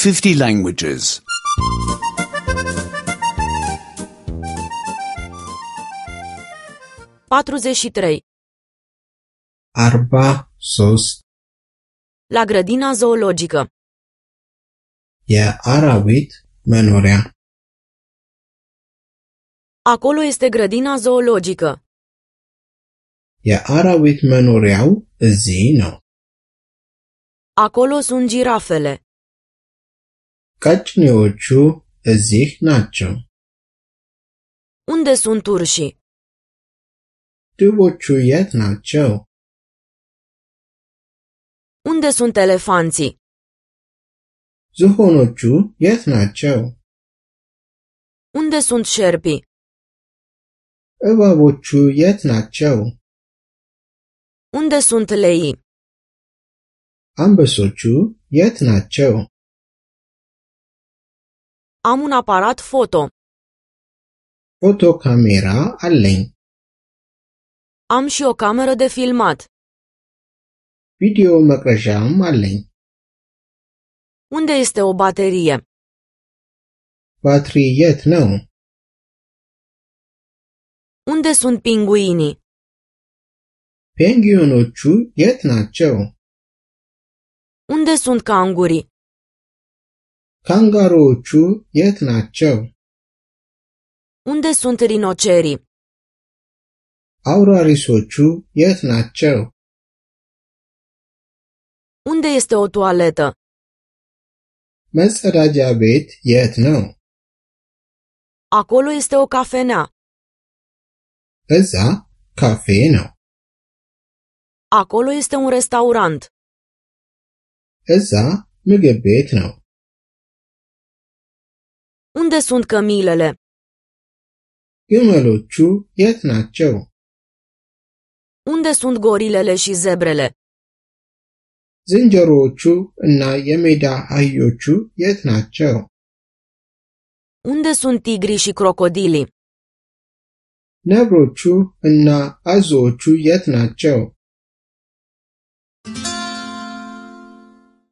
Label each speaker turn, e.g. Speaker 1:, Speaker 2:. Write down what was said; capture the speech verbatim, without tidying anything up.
Speaker 1: fifty languages.
Speaker 2: patruzeci și trei.
Speaker 3: أربعة ሶስት
Speaker 2: La grădina zoologică.
Speaker 3: የአራዊት መኖሪያ
Speaker 2: Acolo este grădina zoologică.
Speaker 3: የአራዊት መኖሪያው እዚህ ነው።
Speaker 2: Acolo sunt girafele.
Speaker 3: ቀጭኔዎቹ እዚህ ናቸው።
Speaker 2: Unde sunt urșii?
Speaker 3: ድቦቹ የት ናቸው?
Speaker 2: Unde sunt elefanții?
Speaker 3: ዝሆኖቹ የት ናቸው?
Speaker 2: Unde sunt șerpii?
Speaker 3: እባቦቹ የት ናቸው?
Speaker 2: Unde sunt leii?
Speaker 3: አንበሶቹ የት ናቸው?
Speaker 2: Am un aparat foto.
Speaker 3: ፎቶ ካሜራ አለኝ።
Speaker 2: Am și o cameră de filmat.
Speaker 3: ቪዲዮ መቅረዣም አለኝ።
Speaker 2: Unde este o baterie?
Speaker 3: ባትሪ የት ነው?
Speaker 2: Unde sunt pinguinii?
Speaker 3: ፔንግዊኖቹ የት ናቸው?
Speaker 2: Unde sunt cangurii?
Speaker 3: ካንጋሮዎቹ የት ናቸው?
Speaker 2: Unde sunt rinocerii?
Speaker 3: አውራሪሶቹ የት ናቸው?
Speaker 2: Unde este o toaletă?
Speaker 3: መጸዳጃ ቤት የት ነው?
Speaker 2: Acolo este o cafenea.
Speaker 3: እዛ ካፌ ነው።
Speaker 2: Acolo este un restaurant.
Speaker 3: እዛ ምግብ ቤት ነው።
Speaker 2: Unde sunt cămilele?
Speaker 3: ግመሎቹ የት ናቸው?
Speaker 2: Unde sunt gorilele și zebrele?
Speaker 3: ዝንጀሮዎቹ እና የሜዳ አህዮቹ የት ናቸው?
Speaker 2: Unde sunt tigrii și crocodilii?
Speaker 3: ነብሮቹ እና አዞዎቹ የት ናቸው?